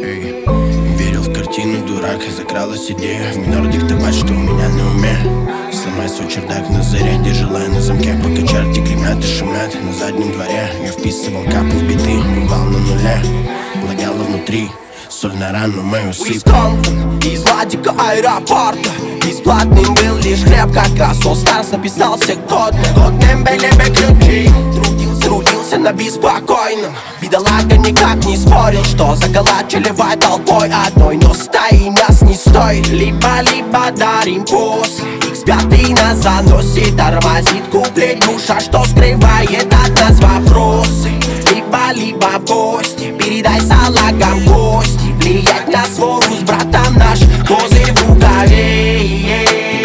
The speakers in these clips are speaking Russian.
эй. Верил в картину, дурак, и закралась идея в минор диктовать, что у меня на уме. Сломай свой чердак на заряде, желая на замке, пока чарти гремят и шумят на заднем дворе. Я вписывал капы в биты, бывал на нуле, плагало внутри, соль на рану мою сыпь. Из Владика аэропорта бесплатным был лишь хлеб, как раз All Stars написался годным были бы ключи. Трудился на беспокойном, бедолага никак не спорил, что заколачивай толпой одной, но стаи нас не стоит. Либо дарим после, X5 нас заносит, тормозит куплет душа, что скрывает от нас вопросы. Либо в гости, передай салагам кости, влиять на свору с братом наш козырь в рукаве.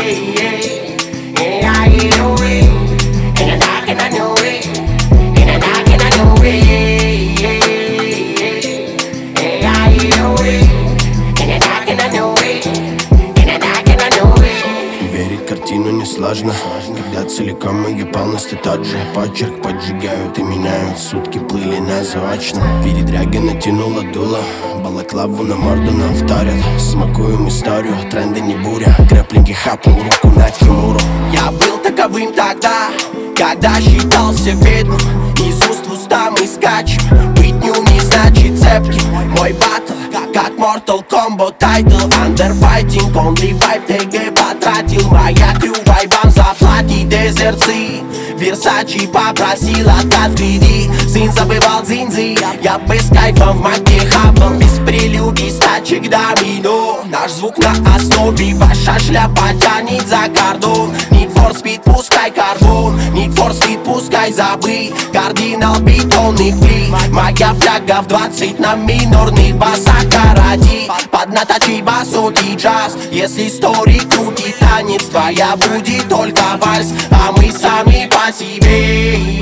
Верить картину несложно, когда целиком ее полностью тот же почерк поджигают и меняют. Сутки плыли на заочном, передряги натянула дуло, балаклаву на морду нам вторят. Смакуем историю, тренды не буря, крэпленький хапнул руку на Кимуру. Я был таковым тогда, когда считался бедным, из уст в уста мы скачем, быть не значит цепким. Мой батл, как Mortal Kombat Title, Underfighting, only vibe, ТГ потратил, моя крю вайбам заплатить дезерцы. Версачи попросил отказ впереди, сын забывал дзиньзи, я без кайфа в маке хапал, без прелюдий стачек домино. Наш звук на основе, ваша шляпа тянет за кордон. Need for speed, пускай карбон, Need for speed, пускай забыть кардинал бетонных плит. Моя фляга в 20 на минорных басах каради, поднаточи басот и джаз. Если истории крутит танец, твоя будет только вальс, а мы сами по себе.